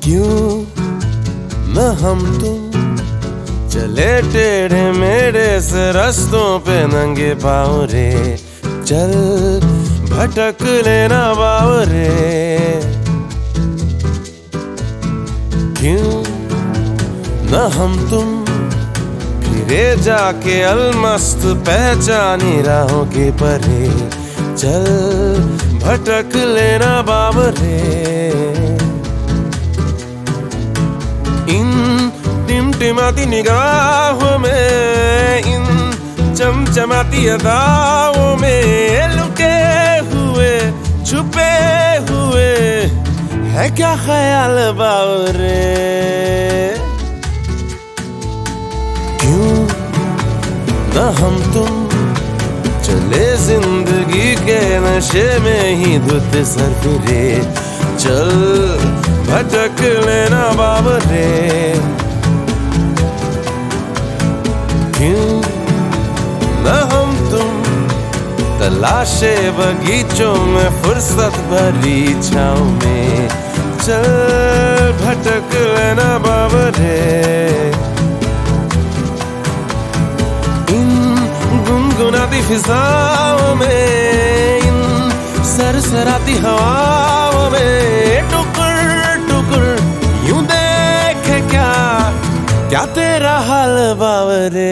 क्यों न हम तुम चले टेढ़े मेढ़े से रास्तों पे नंगे पाँव रे, चल भटक लेना बाव रे। क्यों न हम तुम फिरे जाके अलमस्त पहचानी राहों के परे, चल भटक लेना बाव रे। इन टिमटिमाती निगाहों में, इन चमचमाती अदाओं में लुके हुए छुपे हुए है क्या ख्याल बावरे। क्यों न हम तुम चले जिंदगी के नशे में ही धुत सर फिरे, चल भटक लेना बावरे। क्यों न हम तुम तलाशे बगीचों में फुर्सत भरी छाँव में, चल भटक लेना बावरे। इन गुनगुनाती फिजाओं में, इन सरसराती हवाओं में टुकुर टुकुर यूं देखे क्या तेरा हाल बावरे।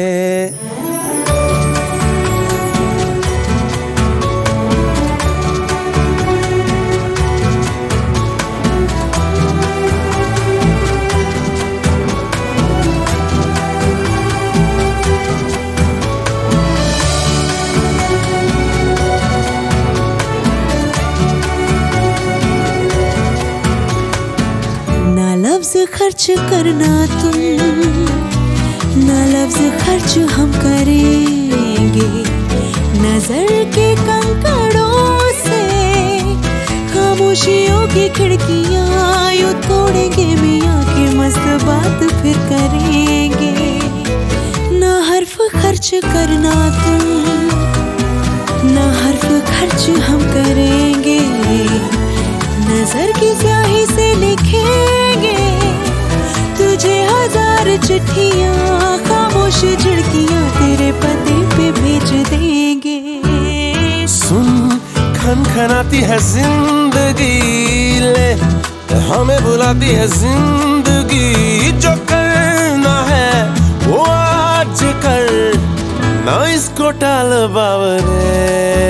लफ्ज़ खर्च करना तुम, ना लफ्ज़ खर्च हम करेंगे। नजर के कंकड़ों से खामोशियों की खिड़कियां यूं तोड़ेंगे, मियाँ की मस्त बात फिर करेंगे। ना हर्फ खर्च करना तुम, ना हर्फ खर्च हम करेंगे। नजर की स्याही से लिखेंगे तुझे हजार चिट्ठियां, खामोश झिड़कियां तेरे पते पे भेज देंगे। सुन खनखनाती है जिंदगी, ले हमें बुलाती है जिंदगी। जो करना है वो आज कर, ना इसको टाल बावरे।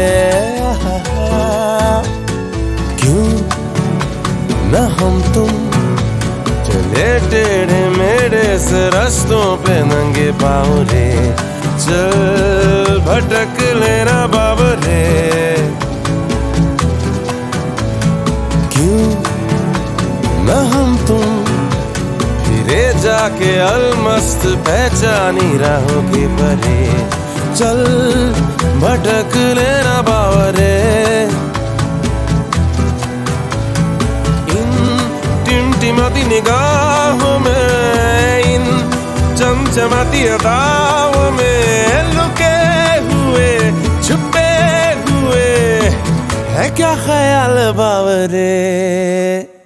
क्यों न हम तुम चले टेढ़े मेढ़े से रास्तों पे नंगे पाँव रे, चल भटक लेना बावरे। क्यों न हम तुम फिरे जाके अलमस्त पहचानी राहों के परे, चल भटक लेना बावरे। टिमटिमाती निगाहों में, इन चमचमाती अदाओं में लुके हुए छुपे हुए है क्या ख्याल बावरे।